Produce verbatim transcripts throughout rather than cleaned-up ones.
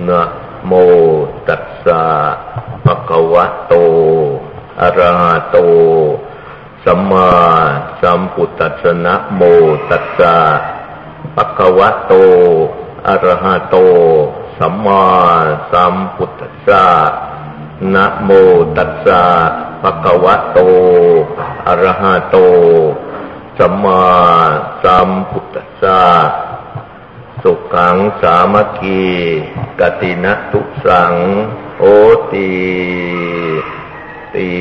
นะโมตัสสะภะคะวะโตอะระหะโตสัมมาสัมพุทธัสสะนะโมตัสสะภะคะวะโตอะระหะโตสัมมาสัมพุทธัสสะนะโมตัสสะภะคะวะโตอะระหะโตสัมมาสัมพุทธัสสะสุขังสามัคคีกตินะทุสังโหติติ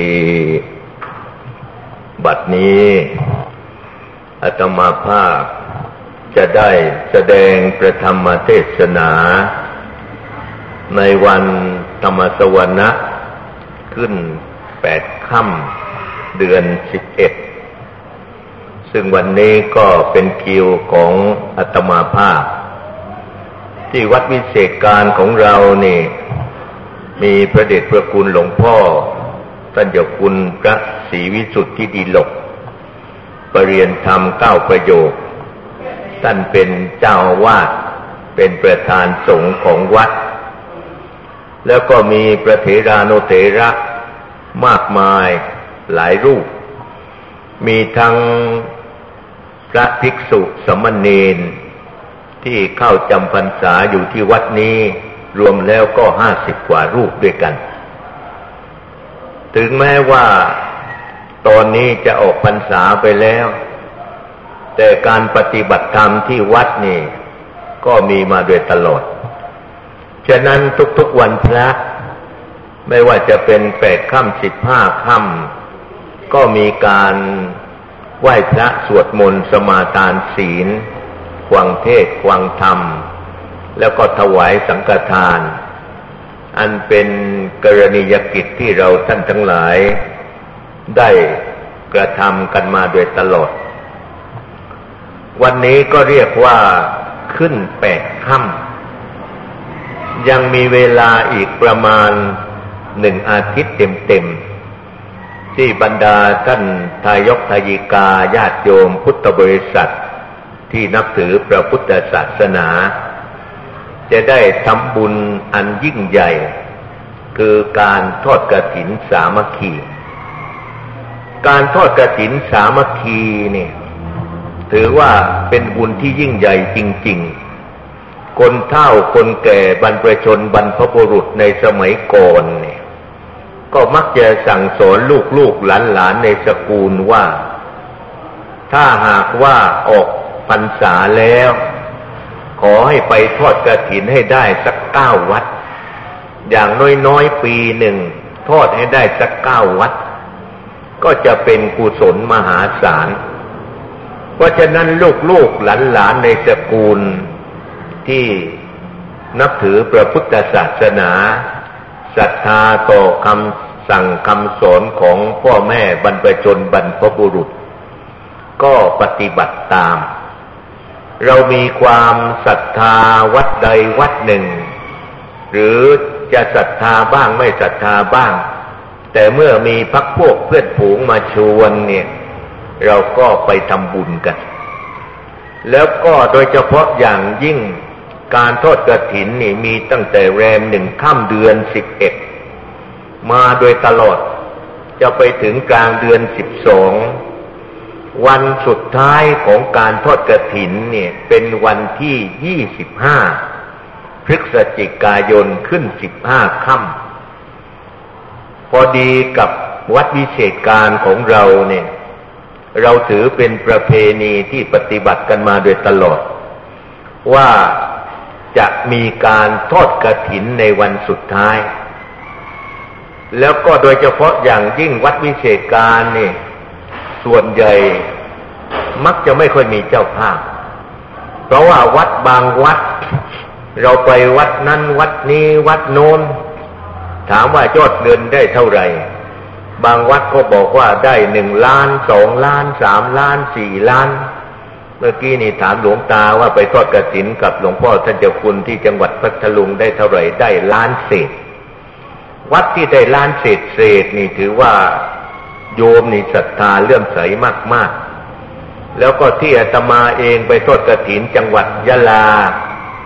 บัดนี้อาตมาภาพจะได้แสดงประธรรมเทศนาในวันธรรมสวนะขึ้นแปดค่ำเดือนสิบเอ็ดซึ่งวันนี้ก็เป็นคิวของอาตมาภาพที่วัดวิเศษการของเรานี่มีพระเดชพระคุณหลวงพ่อท่านเจ้าคุณพระศรีวิสุทธิดิลกประเรียนธรรมเก้าประโยคท่านเป็นเจ้าอาวาสเป็นประธานสงฆ์ของวัดแล้วก็มีพระเถรานุเถระมากมายหลายรูปมีทั้งพระภิกษุสามเณรที่เข้าจำพรรษาอยู่ที่วัดนี้รวมแล้วก็ห้าสิบกว่ารูปด้วยกันถึงแม้ว่าตอนนี้จะออกพรรษาไปแล้วแต่การปฏิบัติธรรมที่วัดนี่ก็มีมาโดยตลอดฉะนั้นทุกๆวันพระไม่ว่าจะเป็นแปดค่ำสิบห้าค่ำก็มีการไหว้พระสวดมนต์สมาทานศีลฟังเทศน์ฟังธรรมแล้วก็ถวายสังฆทานอันเป็นกรณียกิจที่เราท่านทั้งหลายได้กระทำกันมาโดยตลอดวันนี้ก็เรียกว่าขึ้นแปดค่ำยังมีเวลาอีกประมาณหนึ่งอาทิตย์เต็มๆที่บรรดาท่านทายกทายิกาญาติโยมพุทธบริษัทที่นับถือพระพุทธศาสนาจะได้ทำบุญอันยิ่งใหญ่คือการทอดกฐินสามัคคีการทอดกฐินสามัคคีเนี่ยถือว่าเป็นบุญที่ยิ่งใหญ่จริงๆคนเฒ่าคนแก่บรรพชนบรรพบุรุษในสมัยก่อนเนี่ยก็มักจะสั่งสอนลูกๆหลานๆในสกุลว่าถ้าหากว่าออกพรรษาแล้วขอให้ไปทอดกฐินให้ได้สักเก้าวัดอย่างน้อยๆปีหนึ่งทอดให้ได้สักเก้าวัดก็จะเป็นกุศลมหาศาลเพราะฉะนั้นลูกๆหลานๆในสกุลที่นับถือพระพุทธศาสนาศรัทธาต่อคำสั่งคำสอนของพ่อแม่บรรพชนบรรพบุรุษก็ปฏิบัติตามเรามีความศรัทธาวัดใดวัดหนึ่งหรือจะศรัทธาบ้างไม่ศรัทธาบ้างแต่เมื่อมีพรรคพวกเพื่อนฝูงมาชวนเนี่ยเราก็ไปทำบุญกันแล้วก็โดยเฉพาะอย่างยิ่งการทอดกฐินนี่มีตั้งแต่แรมหนึ่งค่ำเดือนสิบเอ็ดมาโดยตลอดจะไปถึงกลางเดือนสิบสองวันสุดท้ายของการทอดกฐินเนี่ยเป็นวันที่ยี่สิบห้าพฤศจิกายนขึ้นสิบห้าค่ำพอดีกับวัดวิเศษการของเราเนี่ยเราถือเป็นประเพณีที่ปฏิบัติกันมาโดยตลอดว่าจะมีการทอดกฐินในวันสุดท้ายแล้วก็โดยเฉพาะอย่างยิ่งวัดวิเศษการนี่ส่วนใหญ่มักจะไม่ค่อยมีเจ้าภาพเพราะว่าวัดบางวัดเราไปวัดนั้นวัดนี้วัดโน้นถามว่ายอดเงินได้เท่าไหร่บางวัดก็บอกว่าได้หนึ่งล้านสองล้านสามล้านสี่ล้านเมื่อกี้นี่ถามหลวงตาว่าไปทอดกฐินกับหลวงพ่อท่านเจ้าคุณที่จังหวัดพัทลุงได้เท่าไหร่ได้ล้านเศษวัดที่ได้ล้านเศษเศษนี่ถือว่าโยมนี่ศรัทธาเลื่อมใสมากๆแล้วก็ที่อาตมาเองไปทอดกฐินจังหวัดยะลาพ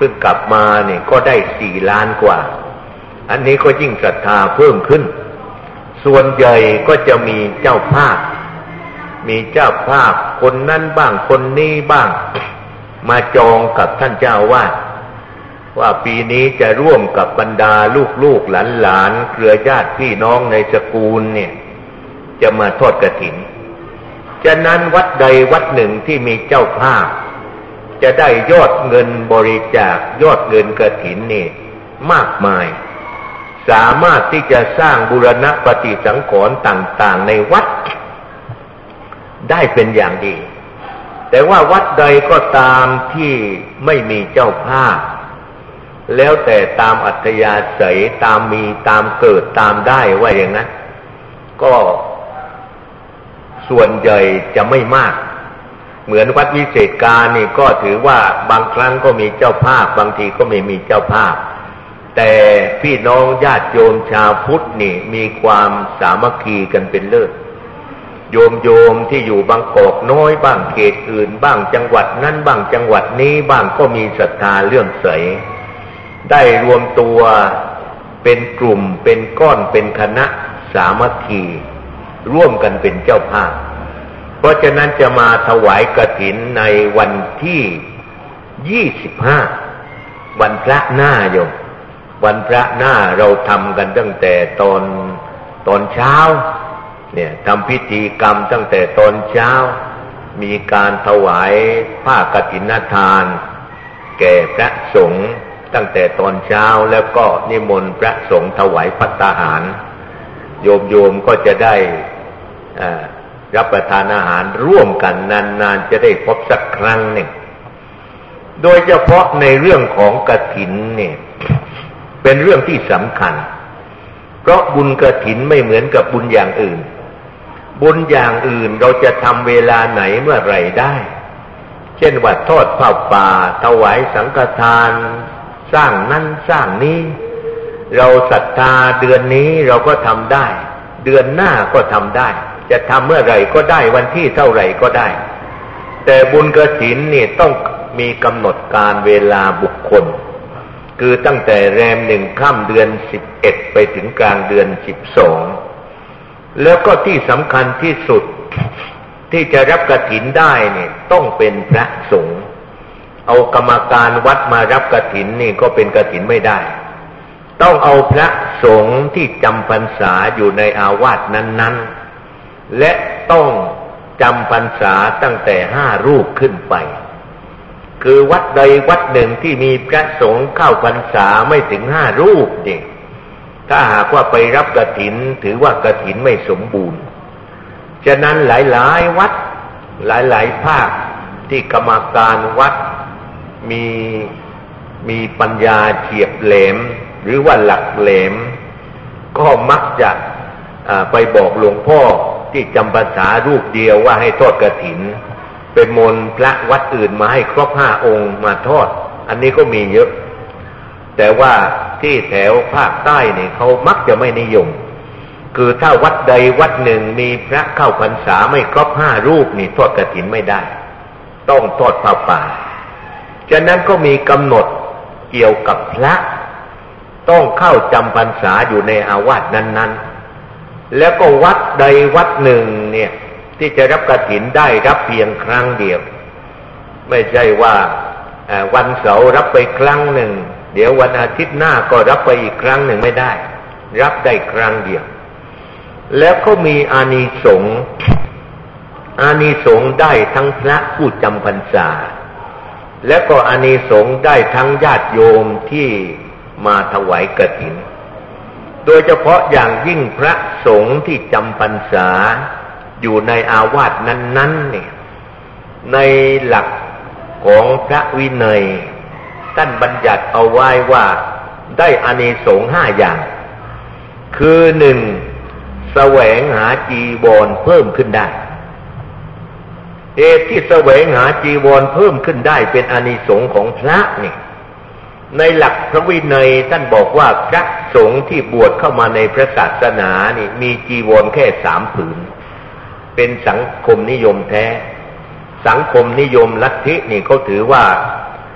พิ่งกลับมาเนี่ยก็ได้สี่ล้านกว่าอันนี้ก็ยิ่งศรัทธาเพิ่มขึ้นส่วนใหญ่ก็จะมีเจ้าภาพมีเจ้าภาพคนนั้นบ้างคนนี้บ้างมาจองกับท่านเจ้าวาดว่าปีนี้จะร่วมกับบรรดาลูกๆหลานๆเครือญาติพี่น้องในสกุลเนี่ยจะมาทอดกฐินฉะนั้นวัดใดวัดหนึ่งที่มีเจ้าภาพจะได้ยอดเงินบริจาคยอดเงินกฐินนี่มากมายสามารถที่จะสร้างบูรณะปฏิสังขรณ์ต่างๆในวัดได้เป็นอย่างดีแต่ว่าวัดใดก็ตามที่ไม่มีเจ้าภาพแล้วแต่ตามอัธยาศัยตามมีตามเกิดตามได้ว่าอย่างนั้นก็ส่วนใหญ่จะไม่มากเหมือนวัดวิเศษการนี่ก็ถือว่าบางครั้งก็มีเจ้าภาพบางทีก็ไม่มีเจ้าภาพแต่พี่น้องญาติโยมชาวพุทธนี่มีความสามัคคีกันเป็นเลิศโยมโยมที่อยู่บางกอกน้อยบ้างเขตอื่นบ้างจังหวัดนั้นบ้างจังหวัดนี้บ้างก็มีศรัทธาเลื่อมใสได้รวมตัวเป็นกลุ่มเป็นก้อนเป็นคณะสามัคคีร่วมกันเป็นเจ้าภาพเพราะฉะนั้นจะมาถวายกฐินในวันที่ยี่สิบห้าวันพระหน้าโยมวันพระหน้าเราทำกันตั้งแต่ตอนตอนเช้าเนี่ยทำพิธีกรรมตั้งแต่ตอนเช้ามีการถวายผ้ากฐินทานแก่พระสงฆ์ตั้งแต่ตอนเช้าแล้วก็นิมนต์พระสงฆ์ถวายภัตตาหารโยมโยมก็จะได้รับประทานอาหารร่วมกันนานๆจะได้พบสักครั้งหนึ่งโดยเฉพาะในเรื่องของกฐินเนี่ยเป็นเรื่องที่สำคัญเพราะบุญกฐินไม่เหมือนกับบุญอย่างอื่นบุญอย่างอื่นเราจะทำเวลาไหนเมื่อไหร่ได้เช่นว่าทอดผ้าป่าถวายสังฆทานสร้างนั่นสร้างนี้เราศรัทธาเดือนนี้เราก็ทำได้เดือนหน้าก็ทำได้จะทำเมื่อไหร่ก็ได้วันที่เท่าไหร่ก็ได้แต่บุญกฐินนี่ต้องมีกำหนดการเวลาบุคคลคือตั้งแต่แรมหนึ่งค่ำเดือนสิบเอ็ดไปถึงกลางเดือนสิบสองแล้วก็ที่สำคัญที่สุดที่จะรับกฐินได้เนี่ยต้องเป็นพระสงฆ์เอากรรมการวัดมารับกฐินนี่ก็เป็นกฐินไม่ได้ต้องเอาพระสงฆ์ที่จำพรรษาอยู่ในอาวาสนั้นๆและต้องจำพรรษาตั้งแต่ห้ารูปขึ้นไปคือวัดใดวัดหนึ่งที่มีพระสงฆ์เข้าพรรษาไม่ถึงห้ารูปเนี่ยถ้าหากว่าไปรับกฐินถือว่ากฐินไม่สมบูรณ์ฉะนั้นหลายๆวัดหลายๆภาคที่กรรมการวัดมีมีปัญญาเฉียบแหลมหรือว่าหลักแหลมก็มักจะไปบอกหลวงพ่อที่จำพรรษารูปเดียวว่าให้ทอดกฐินเป็นมนต์พระวัดอื่นมาให้ครบห้าองค์มาทอดอันนี้ก็มีเยอะแต่ว่าที่แถวภาคใต้นี่เขามักจะไม่นิยมคือถ้าวัดใดวัดหนึ่งมีพระเข้าพรรษาไม่ครบห้ารูปนี่ทอดกฐินไม่ได้ต้องทอดผ้าป่าฉะนั้นก็มีกำหนดเกี่ยวกับพระต้องเข้าจำพรรษาอยู่ในอาวาสนั้นๆแล้วก็วัดใดวัดหนึ่งเนี่ยที่จะรับกฐินได้รับเพียงครั้งเดียวไม่ใช่ว่าวันเสาร์รับไปครั้งหนึ่งเดี๋ยววันอาทิตย์หน้าก็รับไปอีกครั้งหนึ่งไม่ได้รับได้ครั้งเดียวแล้วก็มีอานิสงส์อานิสงส์ได้ทั้งพระผู้จำพรรษาและก็อานิสงส์ได้ทั้งญาติโยมที่มาถวายกฐินโดยเฉพาะอย่างยิ่งพระสงฆ์ที่จำพรรษาอยู่ในอาวาสนั้นๆเนี่ยในหลักของพระวินัยท่านบัญญัติเอาไว้ว่าได้อานิสงส์ห้าอย่างคือหนึ่งแสวงหาจีวรเพิ่มขึ้นได้เหตุที่แสวงหาจีวรเพิ่มขึ้นได้เป็นอานิสงส์ของพระนี่ในหลักพระวินัยท่านบอกว่าพระสงฆ์ที่บวชเข้ามาในพระศาสนานี่มีจีวรแค่สามผืนเป็นสังคมนิยมแท้สังคมนิยมลัทธินี่เขาถือว่า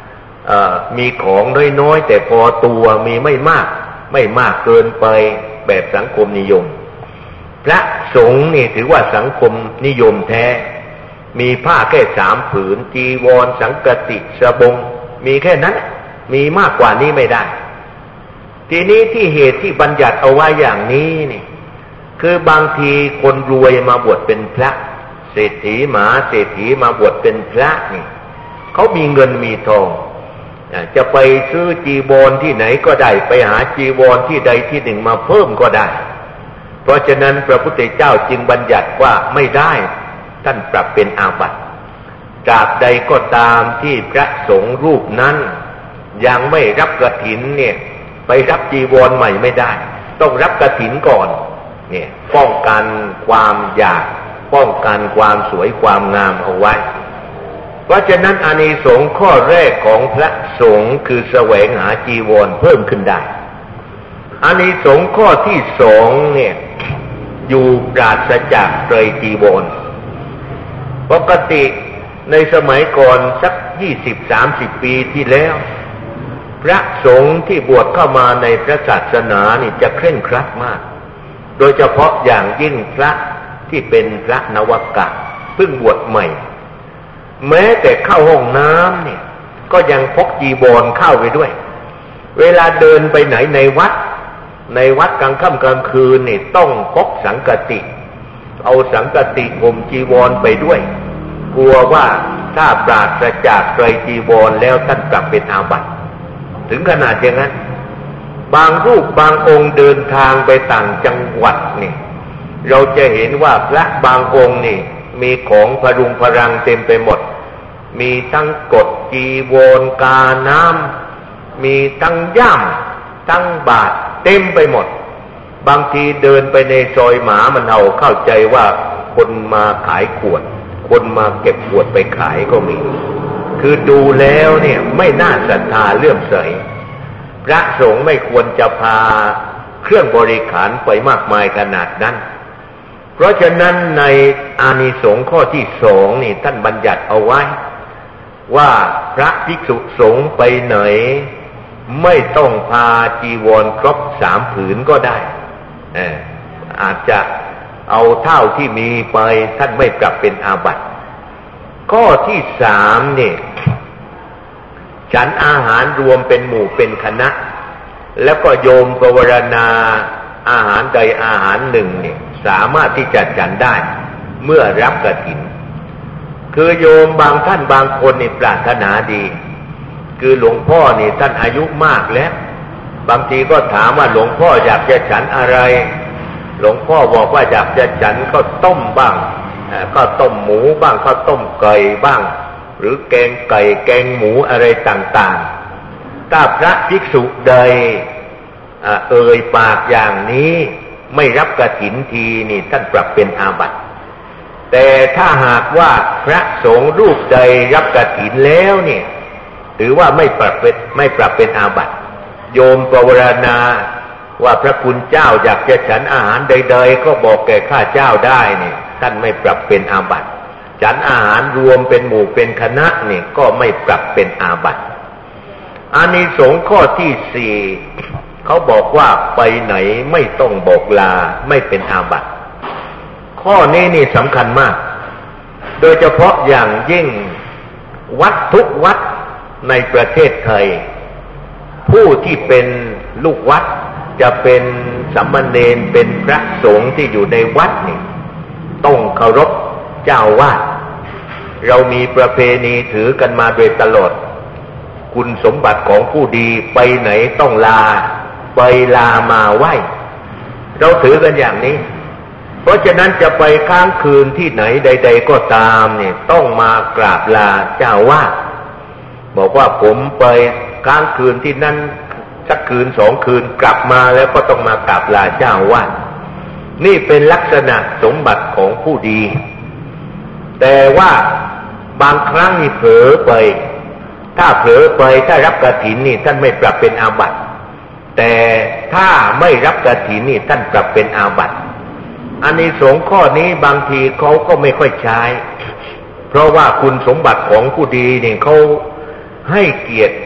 มีของน้อยๆแต่พอตัวมีไม่มากไม่มากเกินไปแบบสังคมนิยมพระสงฆ์นี่ถือว่าสังคมนิยมแท้มีผ้าแค่สามผืนจีวรสังฆติสบงมีแค่นั้นมีมากกว่านี้ไม่ได้ทีนี้ที่เหตุที่บัญญัติเอาไว้อย่างนี้นี่คือบางทีคนรวยมาบวชเป็นพระเศรษฐีหมาเศรษฐีมาบวชเป็นพระนี่เขามีเงินมีทองจะไปซื้อจีวรที่ไหนก็ได้ไปหาจีวรที่ใดที่หนึ่งมาเพิ่มก็ได้เพราะฉะนั้นพระพุทธเจ้าจึงบัญญัติว่าไม่ได้ท่านปรับเป็นอาบัติตราบใดก็ตามที่พระสงฆ์รูปนั้นยังไม่รับกฐินเนี่ยไปรับจีวรใหม่ไม่ได้ต้องรับกฐินก่อนเนี่ยป้องกันความอยากป้องกันความสวยความงามเอาไว้เพราะฉะนั้นอานิสงส์ข้อแรกของพระสงฆ์คือแสวงหาจีวรเพิ่มขึ้นได้อานิสงส์ข้อที่สองเนี่ยอยู่ปราศจากไตรจีวรปกติในสมัยก่อนสักยี่สิบสามสิบปีที่แล้วพระสงฆ์ที่บวชเข้ามาในพระศาสนานี่จะเคร่งครัดมากโดยเฉพาะอย่างยิ่งพระที่เป็นพระนวกะเพิ่งบวชใหม่แม้แต่เข้าห้องน้ำเนี่ยก็ยังพกจีวรเข้าไปด้วยเวลาเดินไปไหนในวัดในวัดกลางค่ำกลางคืนนี่ต้องพกสังฆติเอาสังฆติห่มจีวรไปด้วยกลัวว่าถ้าปราศจากไตรจีวรแล้วท่านกลับเป็นอาบัติถึงขนาดอย่างนั้นบางรูปบางองค์เดินทางไปต่างจังหวัดนี่เราจะเห็นว่าพระบางองค์นี่มีของพรุงพรังเต็มไปหมดมีทั้งกฎจีวรกาน้ำมีทั้งย่ามทั้งบาตรเต็มไปหมดบางทีเดินไปในซอยหมามันเห่าเข้าใจว่าคนมาขายขวดคนมาเก็บขวดไปขายก็มีคือดูแล้วเนี่ยไม่น่าศรัทธาเลื่อมใสพระสงฆ์ไม่ควรจะพาเครื่องบริขารไปมากมายขนาดนั้นเพราะฉะนั้นในอานิสงส์ข้อที่สองนี่ท่านบัญญัติเอาไว้ว่าพระภิกษุสงฆ์ไปไหนไม่ต้องพาจีวรครบสามผืนก็ได้เอออาจจะเอาเท่าที่มีไปท่านไม่ปรับเป็นอาบัติข้อที่สามเนี่ยฉันอาหารรวมเป็นหมู่เป็นคณะแล้วก็โยมภาวนาอาหารใดอาหารหนึ่งเนี่ยสามารถที่จะฉันได้เมื่อรับกฐินคือโยมบางท่านบางคนนี่ปรารถนาดีคือหลวงพ่อนี่ท่านอายุมากแล้วบางทีก็ถามว่าหลวงพ่ออยากจะฉันอะไรหลวงพ่อบอกว่าอยากจะฉันข้าวต้มบ้างข้าวต้มหมูบ้างข้าวต้มไก่บ้างหรือแกงไก่แกงหมูอะไรต่างๆถ้าพระภิกษุใดเอ่ยปากอย่างนี้ไม่รับกฐินทีนี่ท่านปรับเป็นอาบัติแต่ถ้าหากว่าพระสงฆ์รูปใดรับกฐินแล้วเนี่ยถือว่าไม่ปรับเป็นไม่ปรับเป็นอาบัติโยมภาวนาว่าพระคุณเจ้าอยากจะฉันอาหารใดๆก็บอกแก่ข้าเจ้าได้เนี่ยท่านไม่ปรับเป็นอาบัติฉันอาหารรวมเป็นหมู่เป็นคณะเนี่ยก็ไม่ปรับเป็นอาบัติอานิสงส์ข้อที่สี่เขาบอกว่าไปไหนไม่ต้องบอกลาไม่เป็นอาบัติข้อนี้นี่สำคัญมากโดยเฉพาะอย่างยิ่งวัดทุกวัดในประเทศไทยผู้ที่เป็นลูกวัดจะเป็นสามเณรเป็นพระสงฆ์ที่อยู่ในวัดนี่ต้องเคารพเจ้าวาดเรามีประเพณีถือกันมาโดยตลอดคุณสมบัติของผู้ดีไปไหนต้องลาไปลามาไหว้เราถือกันอย่างนี้เพราะฉะนั้นจะไปค้างคืนที่ไหนใดๆก็ตามเนี่ยต้องมากราบลาเจ้าวาดบอกว่าผมไปค้างคืนที่นั่นสักคืนสองคืนกลับมาแล้วก็ต้องมากราบลาเจ้าวาดนี่เป็นลักษณะสมบัติของผู้ดีแต่ว่าบางครั้งนี่เผลอไปถ้าเผลอไปถ้ารับกฐินนี่ท่านไม่ปรับเป็นอาบัติแต่ถ้าไม่รับกฐินนี่ท่านปรับเป็นอาบัติอานิสงส์ข้อนี้บางทีเขาก็ไม่ค่อยใช้เพราะว่าคุณสมบัติของผู้ดีนี่เขาให้เกียรติ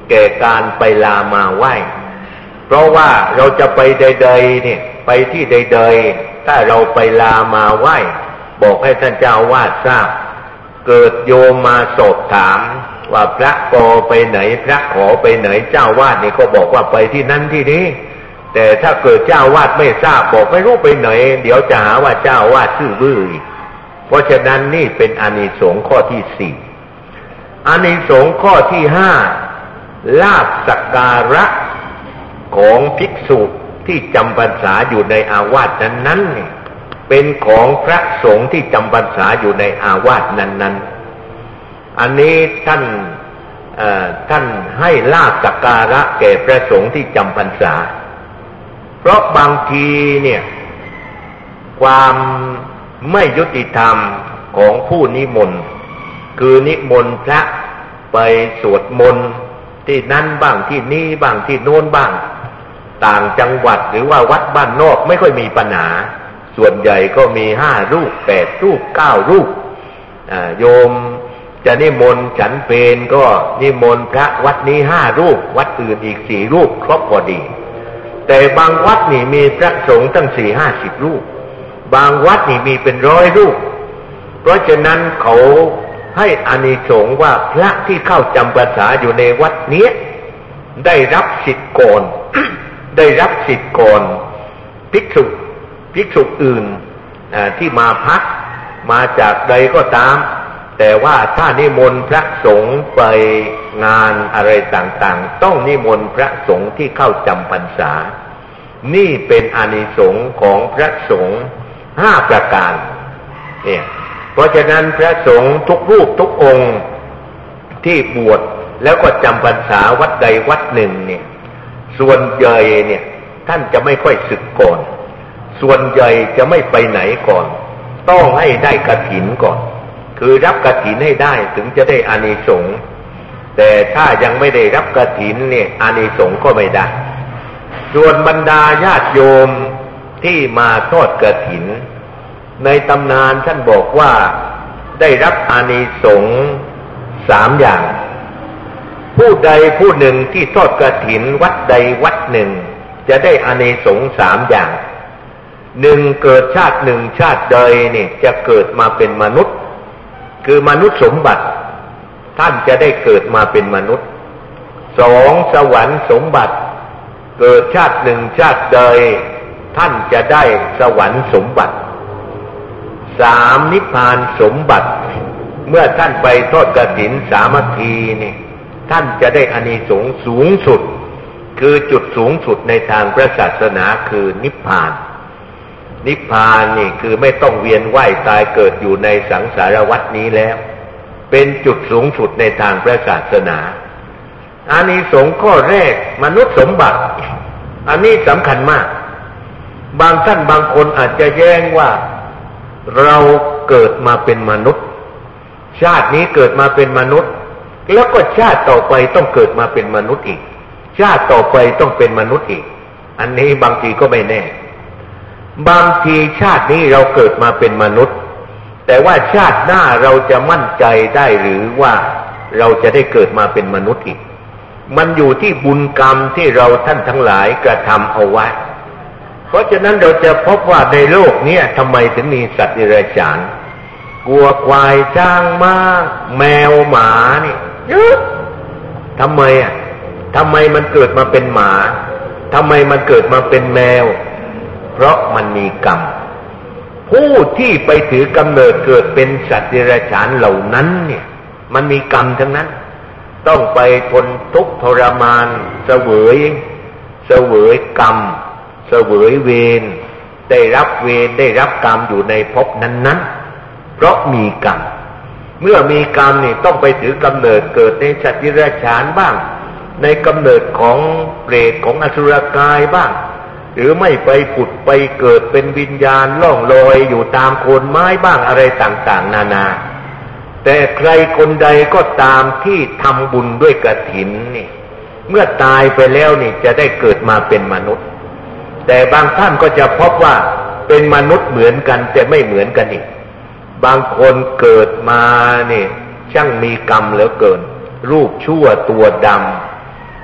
แก่การไปลามาไหว้เพราะว่าเราจะไปใดๆเนี่ยไปที่ใดๆถ้าเราไปลามาไหว้บอกให้ท่านเจ้าอาวาสทราบเกิดโยมมาสอบถามว่าพระกอไปไหนพระขอไปไหนเจ้าวาดนี่ก็บอกว่าไปที่นั่นที่นี้แต่ถ้าเกิดเจ้าวาดไม่ทราบบอกไม่รู้ไปไหนเดี๋ยวจะหาว่าเจ้าวาดซื่อบื้ออีกเพราะฉะนั้นนี่เป็นอานิสงส์ข้อที่สี่อานิสงส์ข้อที่ห้าลาภสักการะของภิกษุที่จำพรรษาอยู่ในอาวาสนั้นๆเนี่ยเป็นของพระสงฆ์ที่จำพรรษาอยู่ในอาวาสนั้นๆอันนี้ท่านท่านให้ลาภสักการะแก่พระสงฆ์ที่จำพรรษาเพราะบางทีเนี่ยความไม่ยุติธรรมของผู้นิมนต์คือนิมนต์พระไปสวดมนต์ที่นั่นบ้างที่นี่บ้างที่โน้นบ้างต่างจังหวัดหรือว่าวัดบ้านนอกไม่ค่อยมีปัญหาส่วนใหญ่ก็มีห้ารูปแปดรูปเก้ารูปโยมจะนิมนต์ฉันเพลก็นิมนต์พระวัดนี้ห้ารูปวัดอื่นอีกสี่รูปครบพอดีแต่บางวัดนี่มีพระสงฆ์ตั้งสี่ห้าสิบรูปบางวัดนี่มีเป็นร้อยรูปเพราะฉะนั้นเขาให้อานิสงส์ว่าพระที่เข้าจำพรรษาอยู่ในวัดนี้ได้รับสิทธิ์ก่อน ได้รับสิทธิ์ก่อนภิกษุภิกษุอื่นที่มาพักมาจากใดก็ตามแต่ว่าถ้านิมนต์พระสงฆ์ไปงานอะไรต่างๆต้องนิมนต์พระสงฆ์ที่เข้าจำพรรษานี่เป็นอานิสงส์ของพระสงฆ์ห้าประการเนี่ยเพราะฉะนั้นพระสงฆ์ทุกรูปทุกองค์ที่บวชแล้วก็จำพรรษาวัดใดวัดหนึ่งเนี่ยส่วนใหญ่เนี่ยท่านจะไม่ค่อยสึกก่อนส่วนใหญ่จะไม่ไปไหนก่อนต้องให้ได้กฐินก่อนคือรับกฐินให้ได้ถึงจะได้อานิสงส์แต่ถ้ายังไม่ได้รับกฐินเนี่ยอานิสงส์ก็ไม่ได้ส่วนบรรดาญาติโยมที่มาทอดกฐินในตำนานท่านบอกว่าได้รับอานิสงส์สามอย่างผู้ใดผู้หนึ่งที่ทอดกฐินวัดใดวัดหนึ่งจะได้อานิสงส์สามอย่างหนึ่งเกิดชาติหนึ่งชาติใดนี่จะเกิดมาเป็นมนุษย์คือมนุษย์สมบัติท่านจะได้เกิดมาเป็นมนุษย์สองสวรรค์สมบัติเกิดชาติหนึ่งชาติใดท่านจะได้สวรรค์สมบัติสามนิพพานสมบัติเมื่อท่านไปทอดกฐินสามัคคีนี่ท่านจะได้อานิสงส์สูงสุดคือจุดสูงสุดในทางพระศาสนาคือนิพพานนิพพานนี่คือไม่ต้องเวียนว่ายตายเกิดอยู่ในสังสารวัฏนี้แล้วเป็นจุดสูงสุดในทางพระศาสนาอานิสงส์ข้อแรกมนุษย์สมบัติอันนี้สำคัญมากบางท่านบางคนอาจจะแย้งว่าเราเกิดมาเป็นมนุษย์ชาตินี้เกิดมาเป็นมนุษย์แล้วก็ชาติต่อไปต้องเกิดมาเป็นมนุษย์อีกชาติต่อไปต้องเป็นมนุษย์อีกอันนี้บางทีก็ไม่แน่บางทีชาตินี้เราเกิดมาเป็นมนุษย์แต่ว่าชาติหน้าเราจะมั่นใจได้หรือว่าเราจะได้เกิดมาเป็นมนุษย์อีกมันอยู่ที่บุญกรรมที่เราท่านทั้งหลายกระทำเอาไว้เพราะฉะนั้นเราจะพบว่าในโลกนี้ทำไมถึงมีสัตว์เดรัจฉานวัวควายช้างม้าแมวหมานี่เยอะทำไมอ่ะทำไมมันเกิดมาเป็นหมาทำไมมันเกิดมาเป็นแมวเพราะมันมีกรรมผู้ที่ไปถือกำเนิดเกิดเป็นสัตว์เดรัจฉานเหล่านั้นเนี่ยมันมีกรรมทั้งนั้นต้องไปทนทุกข์ทรมานเสวยเสวยกรรมเสวยเวรได้รับเวรได้รับกรรมอยู่ในภพนั้นๆเพราะมีกรรมเมื่อมีกรรมนี่ต้องไปถือกำเนิดเกิดในสัตว์เดรัจฉานบ้างในกำเนิดของเปรตของอสุรกายบ้างหรือไม่ไปผุดไปเกิดเป็นวิญญาณล่องลอยอยู่ตามโคนไม้บ้างอะไรต่างๆนานาแต่ใครคนใดก็ตามที่ทำบุญด้วยกฐินนี่เมื่อตายไปแล้วนี่จะได้เกิดมาเป็นมนุษย์แต่บางท่านก็จะพบว่าเป็นมนุษย์เหมือนกันแต่ไม่เหมือนกันอีกบางคนเกิดมานี่ช่างมีกรรมเหลือเกินรูปชั่วตัวด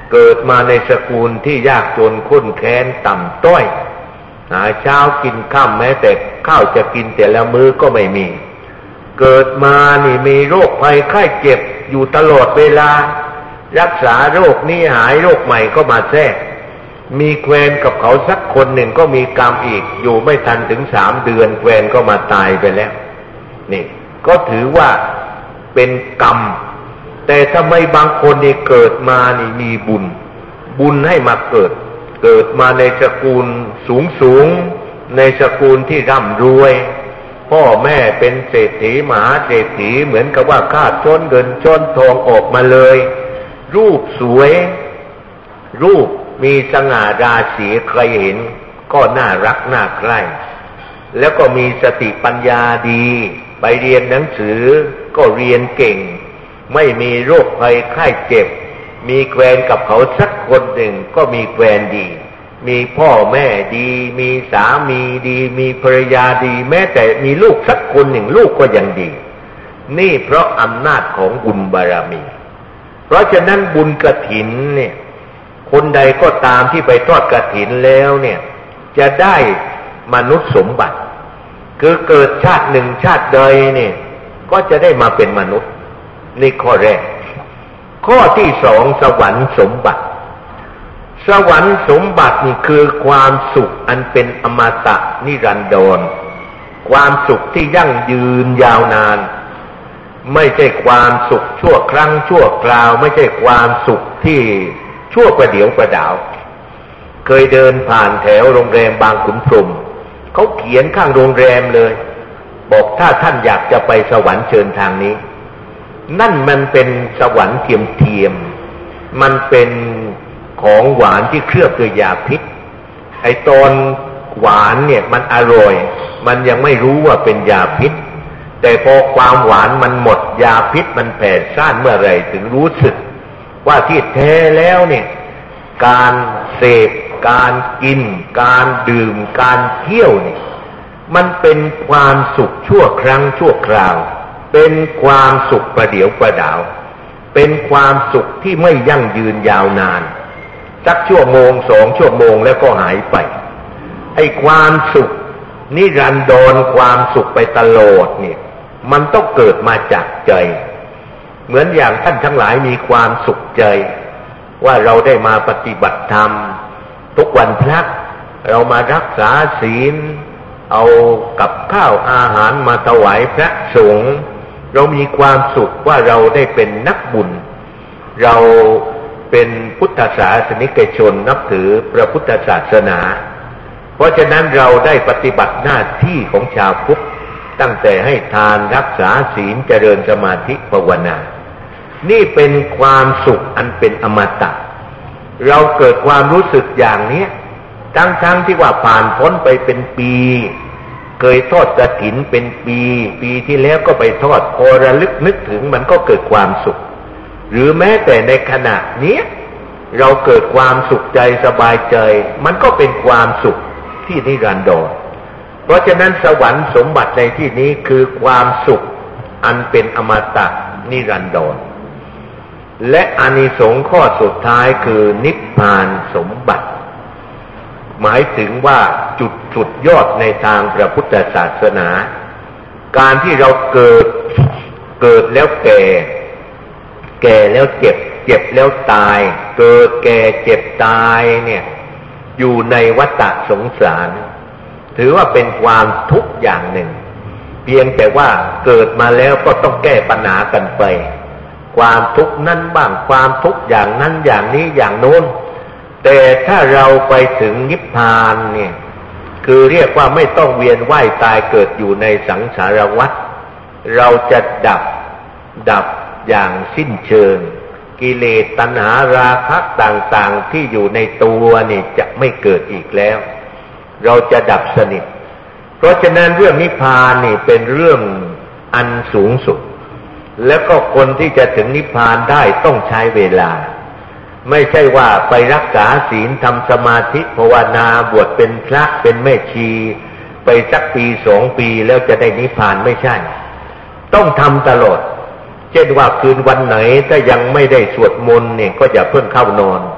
เกิดมาในสกุลที่ยากจนข้นแค้นต่ำต้อยหาเช้ากินค่ำแม้แต่ข้าวจะกินแต่ละมื้อก็ไม่มีเกิดมานี่มีโรคภัยไข้เจ็บอยู่ตลอดเวลารักษาโรคนี้หายโรคใหม่ก็มาแทรกมีแควนกับเขาสักคนหนึ่งก็มีกรรมอีกอยู่ไม่ทันถึงสามเดือนแควนก็มาตายไปแล้วนี่ก็ถือว่าเป็นกรรมแต่ทำไมบางคนนี่เกิดมานี่มีบุญบุญให้มาเกิดเกิดมาในสกุลสูงสูงในสกุลที่ร่ำรวยพ่อแม่เป็นเศรษฐีมหาเศรษฐีเหมือนกับว่าข้าช้อนเงินช้อนทองออกมาเลยรูปสวยรูปมีสง่าราศีใครเห็นก็น่ารักน่าใคร่แล้วก็มีสติปัญญาดีไปเรียนหนังสือก็เรียนเก่งไม่มีโรคภัยไข้เจ็บมีแควนกับเขาสักคนหนึ่งก็มีแควนดีมีพ่อแม่ดีมีสามีดีมีภรรยาดีแม้แต่มีลูกสักคนหนึ่งลูกก็ยังดีนี่เพราะอำนาจของบุญบารมีเพราะฉะนั้นบุญกฐินเนี่ยคนใดก็ตามที่ไปทอดกฐินแล้วเนี่ยจะได้มนุษย์สมบัติคือเกิดชาติหนึ่งชาติใดเนี่ยก็จะได้มาเป็นมนุษย์นี่ข้อแรกข้อที่สองสวรรค์สมบัติสวรรค์สมบัตินี่คือความสุขอันเป็นอมตะนิรันดรความสุขที่ยั่งยืนยาวนานไม่ใช่ความสุขชั่วครั้งชั่วคราวไม่ใช่ความสุขที่ชั่วประเดี๋ยวประดาวเคยเดินผ่านแถวโรงแรมบางขุนพรหมเขาเขียนข้างโรงแรมเลยบอกถ้าท่านอยากจะไปสวรรค์เชิญทางนี้นั่นมันเป็นสวรรค์เทียมเทียมมันเป็นของหวานที่เคลือบด้วยยาพิษไอ้ตอนหวานเนี่ยมันอร่อยมันยังไม่รู้ว่าเป็นยาพิษแต่พอความหวานมันหมดยาพิษมันแผ่ซ่านเมื่อไรถึงรู้สึกว่าที่แท้แล้วเนี่ยการเสพการกินการดื่มการเที่ยวนี่มันเป็นความสุขชั่วครั้งชั่วคราวเป็นความสุขประเดี๋ยวประดาวเป็นความสุขที่ไม่ยั่งยืนยาวนานสักชั่วโมงสองชั่วโมงแล้วก็หายไปไอ้ความสุขนิรันดรความสุขไปตลอดเนี่ยมันต้องเกิดมาจากใจเหมือนอย่างท่านทั้งหลายมีความสุขใจว่าเราได้มาปฏิบัติธรรมทุกวันพระเรามารักษาศีลเอากับข้าวอาหารมาถวายพระสงฆ์เรามีความสุขว่าเราได้เป็นนักบุญเราเป็นพุทธศาสนิกชนนับถือพระพุทธศาสนาเพราะฉะนั้นเราได้ปฏิบัติหน้าที่ของชาวพุทธตั้งแต่ให้ทานรักษาศีลเจริญสมาธิภาวนานี่เป็นความสุขอันเป็นอมตะเราเกิดความรู้สึกอย่างนี้ทั้งๆที่ว่าผ่านพ้นไปเป็นปีเคยทอดกฐินเป็นปีปีที่แล้วก็ไปทอดพอระลึกนึกถึงมันก็เกิดความสุขหรือแม้แต่ในขณะนี้เราเกิดความสุขใจสบายใจมันก็เป็นความสุขที่นิรันดรเพราะฉะนั้นสวรรค์สมบัติในที่นี้คือความสุขอันเป็นอมตะนิรันดรและอานิสงส์ข้อสุดท้ายคือนิพพานสมบัติหมายถึงว่าจุดสุดยอดในทางพระพุทธศาสนาการที่เราเกิดเกิดแล้วแก่แก่แล้วเจ็บเจ็บแล้วตายเกิดแก่เจ็บตายเนี่ยอยู่ในวัฏสงสารถือว่าเป็นความทุกข์อย่างหนึ่งเพียงแต่ว่าเกิดมาแล้วก็ต้องแก้ปัญหากันไปความทุกข์นั้นบ้างความทุกข์อย่างนั้นอย่างนี้อย่างโน้นแต่ถ้าเราไปถึงนิพพานเนี่ยคือเรียกว่าไม่ต้องเวียนว่ายตายเกิดอยู่ในสังสารวัฏเราจะดับดับอย่างสิ้นเชิงกิเลสตัณหาราคะต่างๆที่อยู่ในตัวนี่จะไม่เกิดอีกแล้วเราจะดับสนิทเพราะฉะนั้นเรื่องนิพพานนี่เป็นเรื่องอันสูงสุดแล้วก็คนที่จะถึงนิพพานได้ต้องใช้เวลาไม่ใช่ว่าไปรักษาศีลทำสมาธิภาวนาบวชเป็นพระเป็นแม่ชีไปสักปีสองปีแล้วจะได้นิพพานไม่ใช่ต้องทำตลอดเช่นว่าคืนวันไหนถ้ายังไม่ได้สวดมนต์เนี่ยก็อย่าเพิ่งเข้านอน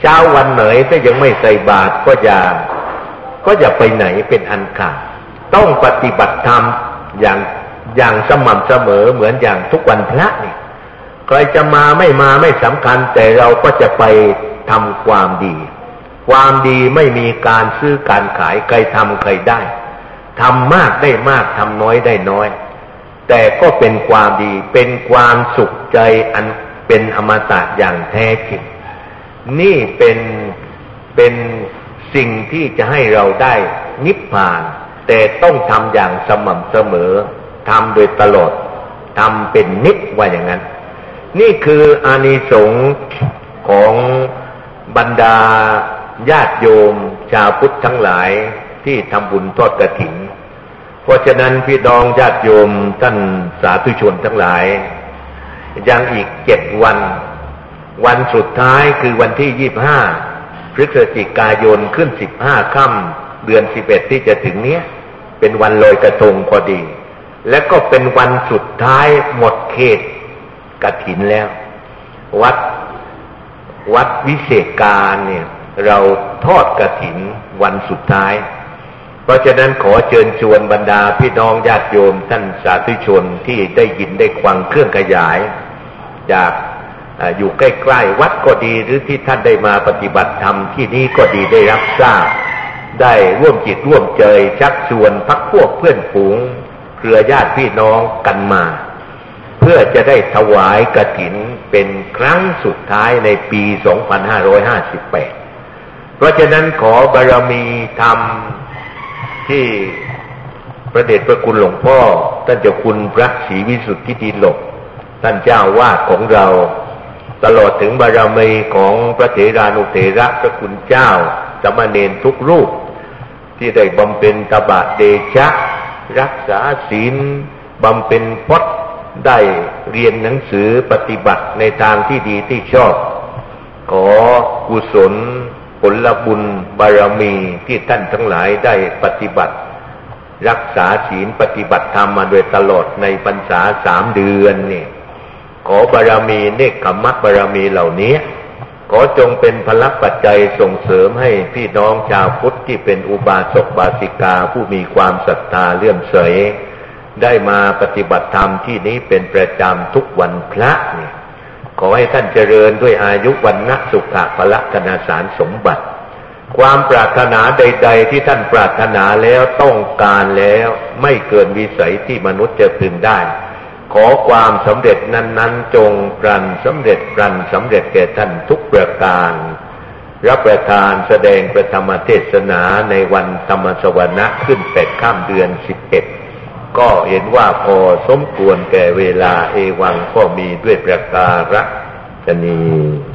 เช้าวันไหนถ้ายังไม่ใส่บาตรก็อย่าก็อย่าไปไหนเป็นอันขาดต้องปฏิบัติธรรมอย่างอย่างสม่ำเสมอเหมือนอย่างทุกวันพระนี่ใครจะมาไม่มาไม่สำคัญแต่เราก็จะไปทำความดีความดีไม่มีการซื้อการขายใครทำใครได้ทำมากได้มากทำน้อยได้น้อยแต่ก็เป็นความดีเป็นความสุขใจอันเป็นอมตะอย่างแท้จริงนี่เป็นเป็นสิ่งที่จะให้เราได้นิพพานแต่ต้องทำอย่างสม่ำเสมอทำโดยตลอดทำเป็นนิจว่าอย่างนั้นนี่คืออานิสงส์ของบรรดาญาติโยมชาวพุทธทั้งหลายที่ทำบุญทอดกฐินเพราะฉะนั้นพี่น้องญาติโยมท่านสาธุชนทั้งหลายยังอีกเจ็ดวันวันสุดท้ายคือวันที่ยี่สิบห้าพฤศจิกายนขึ้นสิบห้าค่ำเดือนสิบเอ็ดที่จะถึงเนี้ยเป็นวันลอยกระทงพอดีและก็เป็นวันสุดท้ายหมดเขตกฐินแล้ววัดวัดวิเศษการเนี่ยเราทอดกฐินวันสุดท้ายเพราะฉะนั้นขอเชิญชวนบรรดาพี่น้องญาติโยมท่านสาธุชนที่ได้ยินได้ฟังเครื่องขยายจากอยู่ใกล้ๆวัดก็ดีหรือที่ท่านได้มาปฏิบัติธรรมที่นี่ก็ดีได้รับทราบได้ร่วมจิตร่วมใจชักชวนพรรคพวกเพื่อนฝูงเครือญาติพี่น้องกันมาเพื่อจะได้ถวายกฐินเป็นครั้งสุดท้ายในปีสองพันห้าร้อยห้าสิบแปดเพราะฉะนั้นขอบารมีธรรมที่พระเดชพระคุณหลวงพ่อท่านเจ้าคุณพระศรีวิสุทธิดีหลกท่านเจ้าวาดของเราตลอดถึงบารมีของพระเถรานุเถระพระคุณเจ้าสามเณรทุกรูปที่ได้บำเพ็ญตบะเดชะรักษาศีลบำเพ็ญพจน์ได้เรียนหนังสือปฏิบัติในทางที่ดีที่ชอบขอกุศลผลบุญบารมีที่ท่านทั้งหลายได้ปฏิบัติรักษาศีลปฏิบัติธรรมมาโดยตลอดในพรรษาสามเดือนนี่ขอบารมีเนกขัมมะบารมีเหล่านี้ขอจงเป็นพลปัจจัยส่งเสริมให้พี่น้องชาวพุทธที่เป็นอุบาสกบาสิกาผู้มีความศรัทธาเลื่อมใสได้มาปฏิบัติธรรมที่นี้เป็นประจำทุกวันพระเนี่ยขอให้ท่านเจริญด้วยอายุวันนะสุขะพละธนาสารสมบัติความปรารถนาใดๆที่ท่านปรารถนาแล้วต้องการแล้วไม่เกินวิสัยที่มนุษย์จะพึงได้ขอความสำเร็จนั้นๆจงปรันสำเร็จปรันสำเร็จแก่ท่านทุกประการรับประทานแสดงประธรรมเทศนาในวันธรรมสวนะขึ้นแปดค่ำเดือนสิบเอ็ดก็เห็นว่าพอสมควรแก่เวลาเอวังก็มีด้วยประการฉะนี้